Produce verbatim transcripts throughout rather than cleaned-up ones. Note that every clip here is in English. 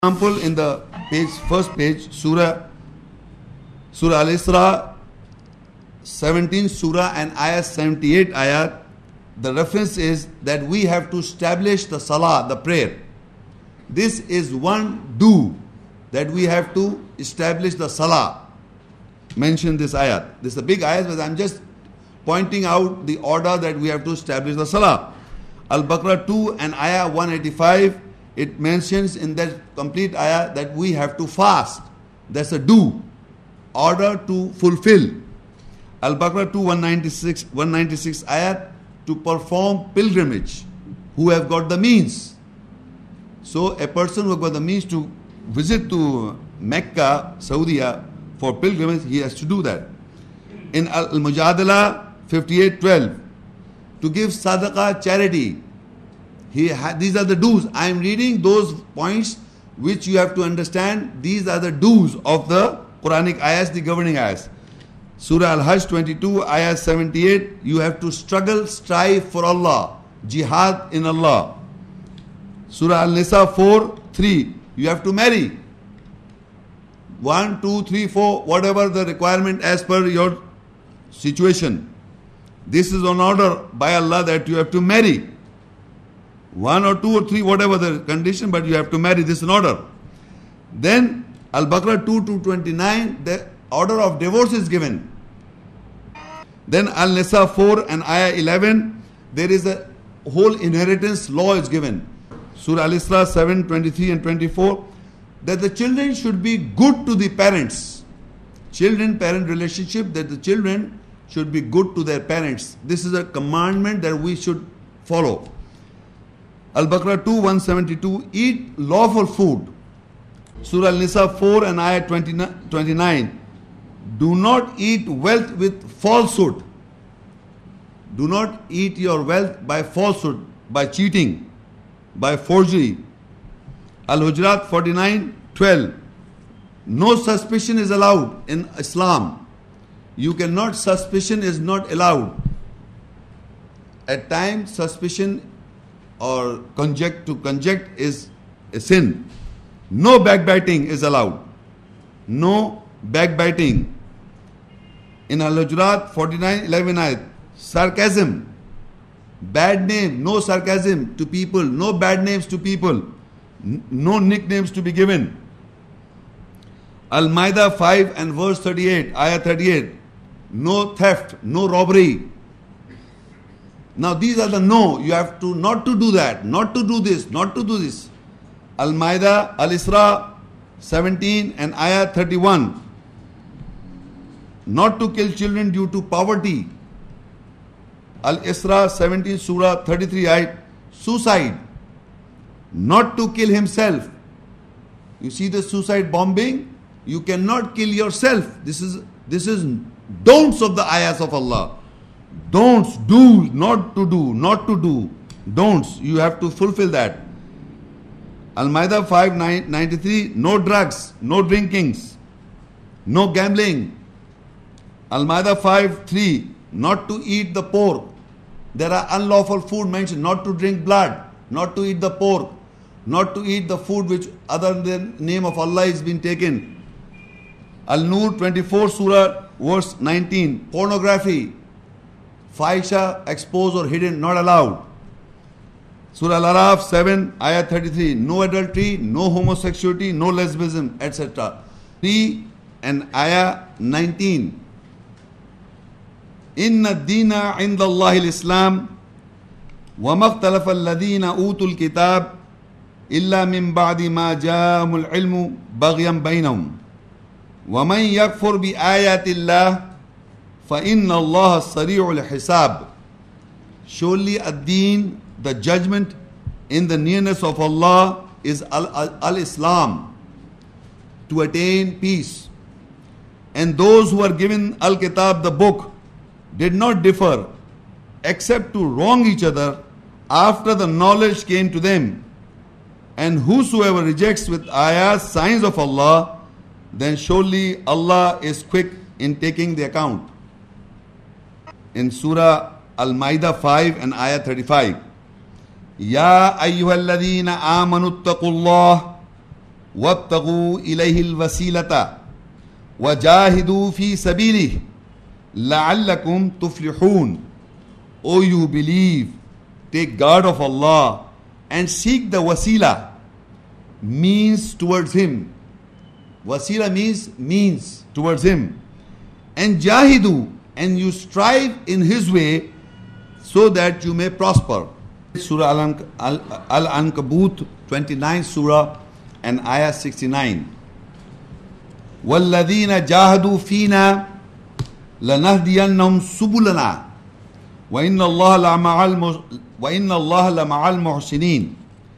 Example in the page, first page, Surah, Surah Al-Isra, seventeen Surah and Ayah seventy-eight Ayah. The reference is that we have to establish the Salah, the prayer. This is one do that we have to establish the Salah. Mention this ayah. This is a big ayah, but I'm just pointing out the order that we have to establish the Salah. Al-Baqarah two and Ayah one eighty-five. It mentions in that complete ayah that we have to fast. That's a do. Order to fulfill. Al-Baqarah two one ninety-six, one ninety-six ayah to perform pilgrimage. Who have got the means. So a person who have got the means to visit to Mecca, Saudi for pilgrimage, he has to do that. In Al-Mujadala fifty-eight twelve, to give sadaqah, charity. He ha- these are the do's. I am reading those points which you have to understand. These are the do's of the Quranic ayahs, the governing ayahs. Surah Al-Hajj twenty-two, ayah seventy-eight. You have to struggle, strive for Allah. Jihad in Allah. Surah Al-Nisa four three. You have to marry. One, two, three, four, whatever the requirement as per your situation. This is on order by Allah that you have to marry. One or two or three, whatever the condition, but you have to marry. This is an order. Then Al-Baqarah two to twenty-nine, the order of divorce is given. Then Al-Nisa four and Ayah eleven, there is a whole inheritance law is given. Surah Al-Isra seven twenty-three and twenty-four, that the children should be good to the parents. Children-parent relationship, that the children should be good to their parents. This is a commandment that we should follow. Al-Baqarah two one seventy-two, eat lawful food. Surah Al-Nisa four and Ayah twenty-nine, do not eat wealth with falsehood. Do not eat your wealth by falsehood, by cheating, by forgery. Al-Hujurat forty-nine twelve, no suspicion is allowed in Islam. You cannot, suspicion is not allowed. At times suspicion or conject to conject is a sin. No backbiting is allowed. No backbiting. In Al-Hujurat forty-nine eleven ayat, sarcasm, bad name, no sarcasm to people, no bad names to people, no nicknames to be given. Al-Maidah five and verse thirty-eight, ayah thirty-eight, no theft, no robbery. Now these are the no, you have to not to do that, not to do this, not to do this. Al-Maidah, Al-Isra seventeen and Ayah thirty-one, not to kill children due to poverty. Al-Isra seventeen Surah thirty-three ayat, suicide, not to kill himself. You see the suicide bombing, you cannot kill yourself. This is this is don'ts of the ayahs of Allah. Don'ts, do, not to do, not to do. Don'ts, you have to fulfill that. Al-Maidah five ninety-three, no drugs, no drinkings, no gambling. Al-Maidah five three, not to eat the pork. There are unlawful food mentioned, not to drink blood, not to eat the pork, not to eat the food which other than the name of Allah is being taken. Al-Nur twenty-four Surah verse nineteen, pornography, fahisha, exposed or hidden, not allowed. Surah Al-Araf seven, Ayah thirty-three, no adultery, no homosexuality, no lesbianism, et cetera. three and Ayah nineteen, Inna ad-deena inda Allahi al-Islam, wa makhtalafa alladhina utul kitab, illa min ba'di ma ja'ahumul ilmu baghyan bainahum. Wa man yakfur bi ayati Allah, فَإِنَّ اللَّهَ سَرِيعُ الْحِسَابِ. Surely ad-deen, the judgment in the nearness of Allah is al-Islam, to attain peace. And those who are given al-Kitab, the book, did not differ except to wrong each other after the knowledge came to them. And whosoever rejects with ayahs, signs of Allah, then surely Allah is quick in taking the account. In Surah Al-Maidah five and Ayah thirty-five, Ya ayyuhalladhina amanu attaqullah وَابْتَغُوا إِلَيْهِ الْوَسِيلَةَ وَجَاهِدُوا فِي سَبِيلِهِ لَعَلَّكُمْ تُفْلِحُونَ. O you believe, take guard of Allah and seek the wasila, means towards Him. Wasila means means towards Him. And jahidu, and you strive in His way so that you may prosper. Surah Al-Ankabut, twenty-ninth Surah and Ayah sixty-nine. وَالَّذِينَ جَاهَدُوا فِينَا لَنَهْدِيَنَّهُمْ سُبُلَنَا وَإِنَّ اللَّهَ لَمَعَ الْمُحْسِنِينَ.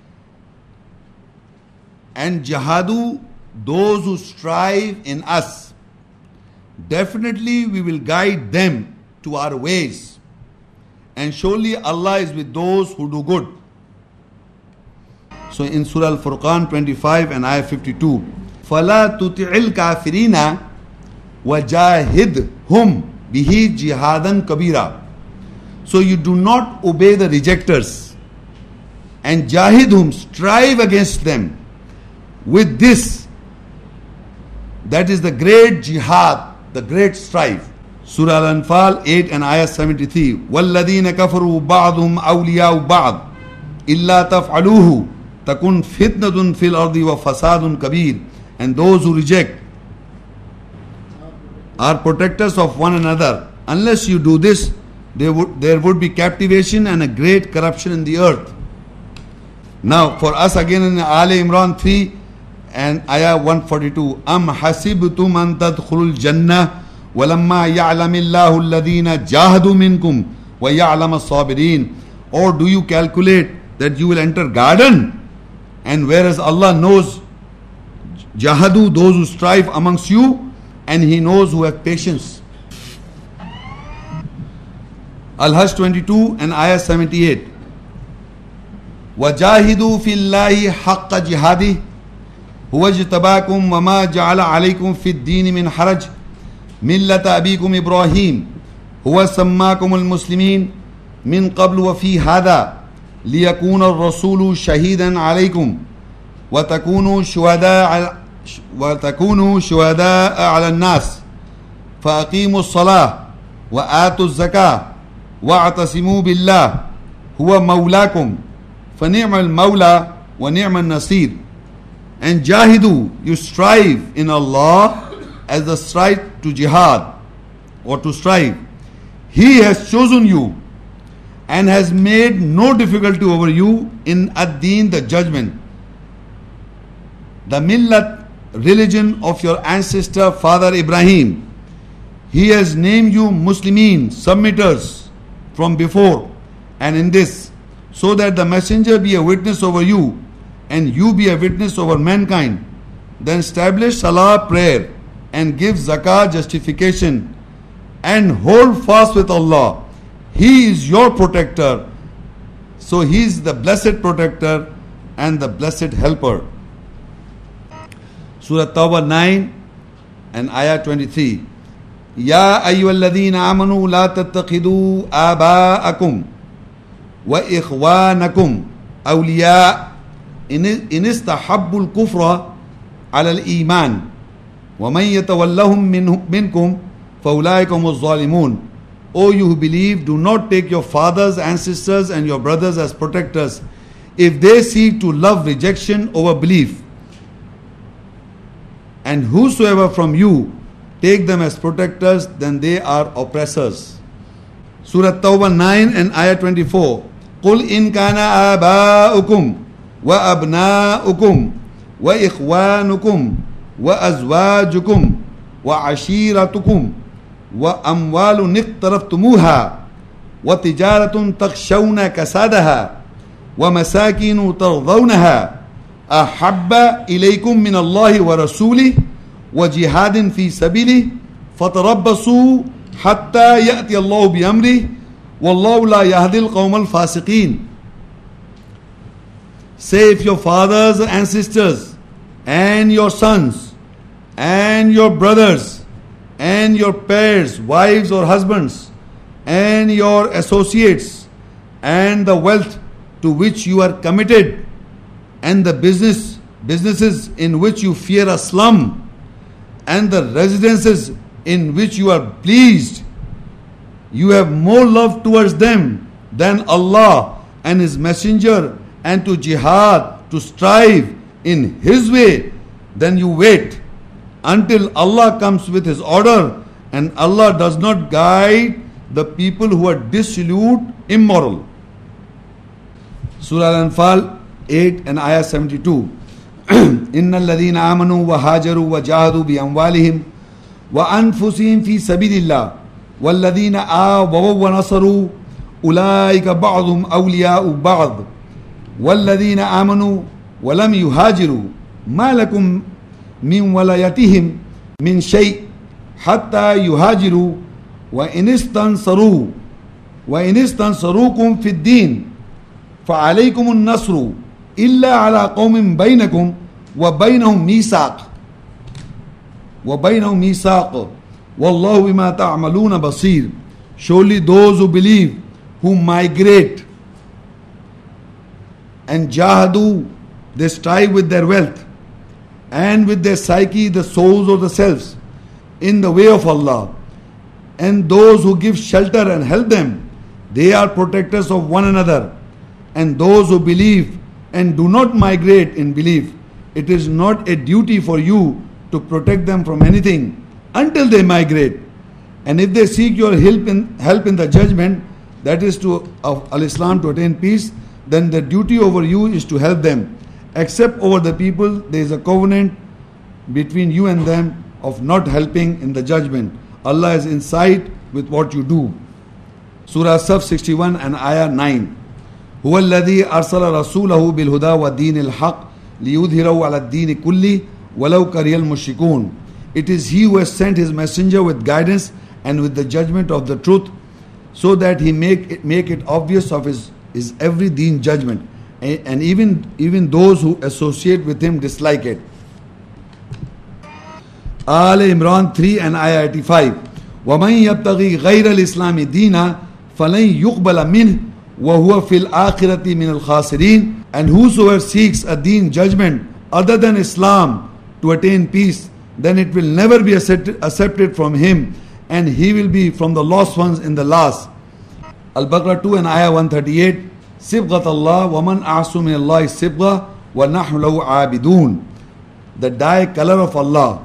And jahadu, those who strive in us, definitely we will guide them to our ways. And surely Allah is with those who do good. So in Surah Al-Furqan twenty-five and Ayah fifty-two, فَلَا تُطِعِ الْكَافِرِينَ وَجَاهِدْهُمْ بِهِ جِهَادًا كَبِيرًا. So you do not obey the rejectors, and jahidhum, strive against them with this, that is the great jihad, the great strife. Surah Al-Anfal eight and Ayah seventy-three. وَالَّذِينَ كَفَرُوا بَعْضُهُمْ أَوْلِيَاءُ بَعْضٍ إِلَّا تَفْعَلُوهُ تَكُنْ فِتْنَةٌ فِي الْأَرْضِ وَفَسَادٌ كَبِيرٌ. And those who reject are protectors of one another. Unless you do this, there would, there would be captivation and a great corruption in the earth. Now for us again in Ali Imran three and Ayah one forty-two. Am hasibtum an tadkhulul jannah walamma ya'lamillahu alladhina jahadu minkum wa ya'lam as-sabirin. Or do you calculate that you will enter garden, and whereas Allah knows jahadu, those who strive amongst you, and He knows who have patience. Al-Hajj twenty-two and Ayah seventy-eight. وَجَاهِدُوا فِي اللَّهِ حَقَّ جِهَادِهِ هُوَ اجْتَبَاكُمْ وَمَا جَعَلَ عَلَيْكُمْ فِي الدِّينِ مِنْ حَرَجٍ مِلَّةَ أَبِيكُمْ إِبْرَاهِيمَ هُوَ سَمَّاكُمُ الْمُسْلِمِينَ مِنْ قَبْلُ وَفِي هَذَا لِيَكُونَ الرَّسُولُ شَهِيدًا عَلَيْكُمْ وَتَكُونُوا شُهَدَاءَ وَتَكُونُوا شُهَدَاءَ عَلَى النَّاسِ فَأَقِيمُوا الصَّلَاةَ وَآتُوا الزَّكَاةَ وَاعْتَصِمُوا بِاللَّهِ هُوَ مَوْلَاكُمْ فَنِعْمَ الْمَوْلَى وَنِعْمَ النَّصِيرُ. And jahidu, you strive in Allah as the strive to jihad or to strive. He has chosen you and has made no difficulty over you in ad-deen, the judgment, the millat, religion of your ancestor father Ibrahim. He has named you Muslimin, submitters from before, and in this, so that the messenger be a witness over you and you be a witness over mankind. Then establish salah, prayer, and give zakah, justification, and hold fast with Allah. He is your protector. So He is the blessed protector and the blessed helper. Surah Tawbah nine and Ayah twenty-three. Ya ayyuhalladhina amanu la tattakhidhu aba'akum wa ikhwanakum awliya in istahabbu al-kufra ala al-iman wa man yatawallahum minkum fa ulaika humuz zalimun. O you who believe, do not take your fathers, ancestors and your brothers as protectors if they seek to love rejection over belief. And whosoever from you take them as protectors, then they are oppressors. Surah Tawbah nine and Ayah twenty-four. قُلْ إِنْ كَانَ آبَاؤُكُمْ وَأَبْنَاؤُكُمْ وَإِخْوَانُكُمْ وَأَزْوَاجُكُمْ وَعَشِيرَتُكُمْ وَأَمْوَالٌ اقْتَرَفْتُمُوهَا وَتِجَارَةٌ تَخْشَوْنَ كَسَادَهَا وَمَسَاكِنُ تَرْضَوْنَهَا أَحَبَّ إِلَيْكُمْ مِنَ اللَّهِ وَرَسُولِهِ وَجِهَادٍ فِي سَبِيلِهِ فَتَرَبَّصُوا حَتَّى يَأْتِيَ اللَّهُ بِأَمْرِهِ وَاللَّهُ لَا يَهْدِي الْقَوْمَ الْفَاسِقِينَ. Say, if your fathers and ancestors and your sons and your brothers and your pairs, wives or husbands, and your associates, and the wealth to which you are committed, and the business businesses in which you fear a slum, and the residences in which you are pleased, you have more love towards them than Allah and His Messenger, and to jihad, to strive in His way, then you wait until Allah comes with His order, and Allah does not guide the people who are dissolute, immoral. Surah Al-Anfal eight and Ayah seventy-two. إن الذين آمنوا وهاجروا وجاهدوا بأموالهم وأنفسهم في سبيل الله والذين آووا ونصروا أولئك بعضهم أولياء بعض والذين آمنوا ولم يهاجروا ما لكم من ولايتهم من شيء حتى يهاجروا وإن استنصروا وإن استنصروكم في الدين فعليكم النصر إلا على قوم بينكم وبينهم ميثاق وبينهم ميثاق والله بما تعملون بصير. Surely those who believe, who migrate and jahadu, they strive with their wealth and with their psyche, the souls or the selves, in the way of Allah, and those who give shelter and help them, they are protectors of one another. And those who believe and do not migrate in belief, it is not a duty for you to protect them from anything until they migrate. And if they seek your help in, help in the judgment, that is to of Al-Islam, to attain peace, then the duty over you is to help them. Except over the people, there is a covenant between you and them of not helping in the judgment. Allah is in sight with what you do. Surah Saf sixty-one and Ayah nine. هو الذي أرسل رسوله بالهدى والدين الحق ليظهره على الدين كله ولو كره المشركون. It is He who has sent His messenger with guidance and with the judgment of the truth, so that He make it, make it obvious of His, his every deen judgment, and, and even, even those who associate with Him dislike it. Al Imran three and Ayah eighty-five. وَمَنْ يَبْتَغِي غَيْرَ الْإِسْلَامِ دِينًا فَلَنْ يُقْبَلَ مِنْهُ وَهُوَ فِي الْآخِرَةِ مِنَ الْخَاسِرِينَ. And whosoever seeks a deen judgment other than Islam to attain peace, then it will never be accepted, accepted from him, and he will be from the lost ones in the last. Al-Baqarah two and Ayah one thirty-eight. Sibghat Allah wa man a'su min Allah sibgha wa nahnu lahu abidun. The dye color of Allah.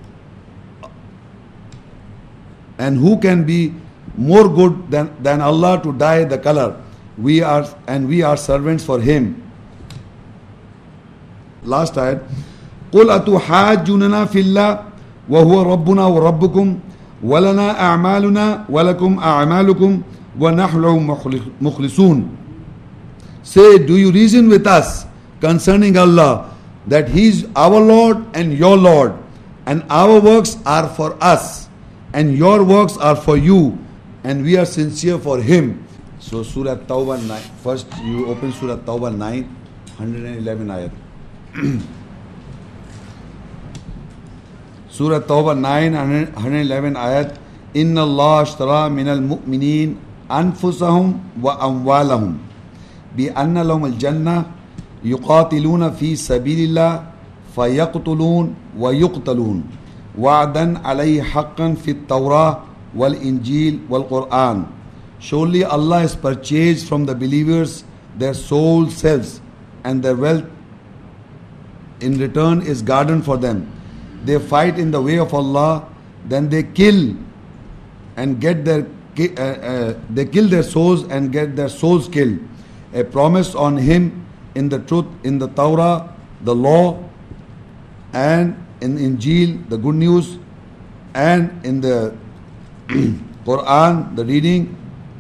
And who can be more good than, than Allah to dye the color? We are, and we are servants for Him. Last ayat. قُلْ أَتُحَاجُّونَنَا فِي اللَّهِ وَهُوَ رَبُّنَا وَرَبُّكُمْ وَلَنَا أَعْمَالُنَا وَلَكُمْ أَعْمَالُكُمْ وَنَحْنُ لَهُ مُخْلِصُونَ. Say, do you reason with us concerning Allah, that He is our Lord and your Lord, and our works are for us, and your works are for you, and we are sincere for Him. So Surah Tawbah nine. First you open Surah Tawbah nine, one hundred eleven ayat. Surah Tawbah nine, one hundred eleven ayat. Inna Allah ashtara min al-mu'minin anfusahum wa amwalahum bi anna lahum al-jannah yuqatiluna fi sabilillah fayaqtulun wa yuqtalun wa'dan alayhi haqqan fi at-Tawrah wal Injil wal Quran. Surely Allah has purchased from the believers their soul selves, and their wealth in return is guarded for them. They fight in the way of Allah, then they kill and get their uh, uh, they kill their souls and get their souls killed. A promise on Him in the truth, in the Torah, the law, and in Injil, the good news, and in the Quran, the reading.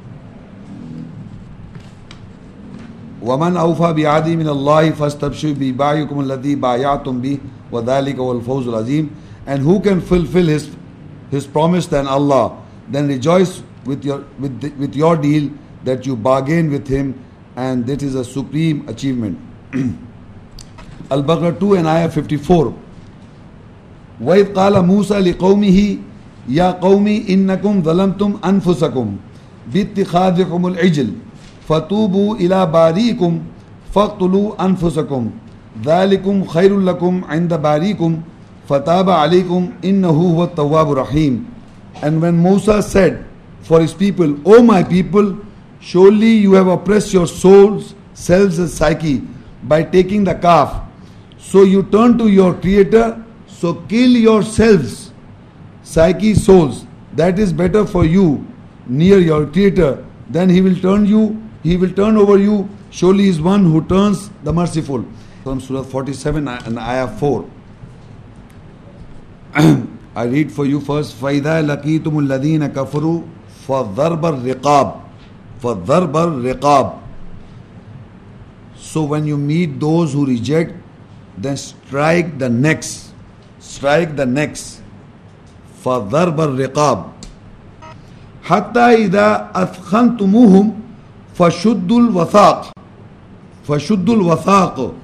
وَمَنْ أَوْفَى بِعَهْدِهِ مِنَ اللَّهِ فَاسْتَبْشِرُوا بِبَيْعِكُمُ الَّذِي بَايَعْتُمْ بِهِ وَذَلِكَ هُوَ الْفَوْزُ الْعَظِيمُ. And who can fulfill his his promise than Allah? Then rejoice with your with the, with your deal that you bargain with Him, and that is a supreme achievement. Al-Baqarah two and Ayah fifty-four. وَإِذْ قَالَ مُوسَى لِقَوْمِهِ يَا قَوْمِ إِنَّكُمْ ظَلَمْتُمْ أَنفُسَكُمْ بِاتِّخَاذِكُمُ الْعِجْلِ فَتُوبُوا إِلَى بَارِئِكُمْ فَاقْتُلُوا أَنفُسَكُمْ ذَلِكُمْ خَيْرٌ لَكُمْ عِنْدَ بَارِيكُمْ فَتَابَ عَلَيْكُمْ إِنَّهُ هُوَ التَّوَّابُ الرَّحِيمُ. And when Moses said for his people, O my people, surely you have oppressed your souls, selves and psyche by taking the calf. So you turn to your Creator, so kill yourselves, psyche, souls. That is better for you near your Creator. Then He will turn you, He will turn over you. Surely He is one who turns the merciful. From Surah forty-seven and Ayah four. I read for you first. فَإِذَا لَقِيتُمُ الَّذِينَ كَفَرُوا فَضَرْبَ الرِّقَابِ فَضَرْبَ الرِّقَابِ. So when you meet those who reject, then strike the necks. Strike the necks. فَضَرْبَ الرِّقَابِ حَتَّى إِذَا أَثْخَنْتُمُوهُمْ فَشُدُّوا الْوَثَاقِ فَشُدُّوا الْوَثَاقِ.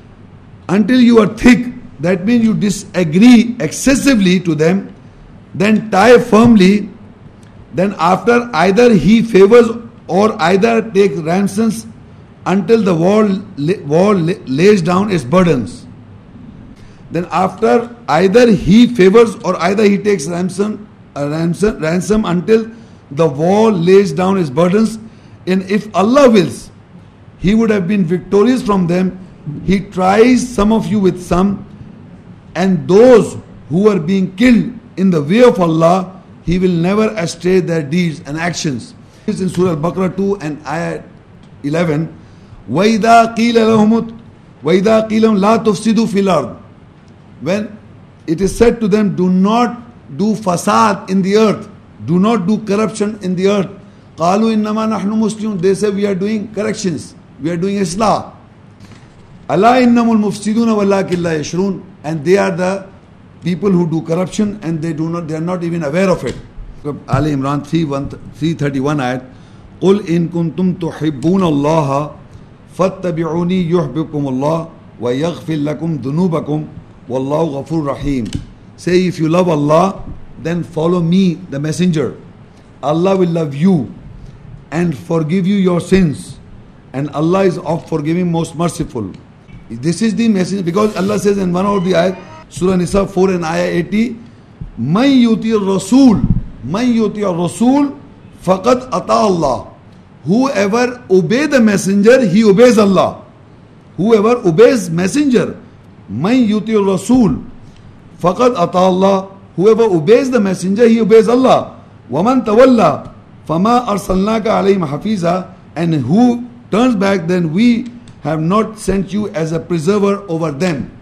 Until you are thick, that means you disagree excessively to them, then tie firmly. Then after either he favors or either takes ransoms until the wall, wall lays down its burdens. Then after either he favors or either he takes ransom, a ransom, ransom until the wall lays down its burdens. And if Allah wills, He would have been victorious from them. He tries some of you with some, and those who are being killed in the way of Allah, He will never astray their deeds and actions. It's in Surah Al-Baqarah two and Ayah eleven. وَإِذَا قِيلَ لَهُمُ وَإِذَا قِيلَ لَهُمْ لَا تُفْسِدُوا فِي الْأَرْضِ. When it is said to them, do not do fasad in the earth, do not do corruption in the earth. قَالُوا إِنَّمَا نَحْنُ مُسْلِمُونَ. They say we are doing corrections, we are doing Islah. أَلَا إِنَّمُ الْمُفْسِدُونَ وَلَكِنْ لَا يَشْعُرُونَ. And they are the people who do corruption and they do not, they are not even aware of it. Ali Imran three thirty-one ayat. قُلْ إِن كُنْتُمْ تُحِبُّونَ اللَّهَ فَاتَّبِعُونِي يُحْبِبْكُمُ اللَّهُ وَيَغْفِرْ لَكُمْ ذُنُوبَكُمْ وَاللَّهُ غَفُورٌ رَحِيمٌ. Say, if you love Allah, then follow me, the messenger. Allah will love you and forgive you your sins. And Allah is of forgiving, most merciful. This is the message, because Allah says in one of the ayat, Surah Nisa four and Ayah eighty, مَنْ يُطِيعِ الرَّسُولِ مَنْ يُطِيعِ الرَّسُولِ فَقَدْ أَطَاعَ اللَّهِ. Whoever obeys the messenger, he obeys Allah. Whoever obeys messenger, مَنْ يُطِيعِ الرَّسُولِ فَقَدْ أَطَاعَ اللَّهِ. Whoever obeys the messenger, he obeys Allah. وَمَنْ تَوَلَّى فَمَا أَرْسَلْنَاكَ عَلَيْهِمْ حَفِيظًا. And who turns back, then we have not sent you as a preserver over them.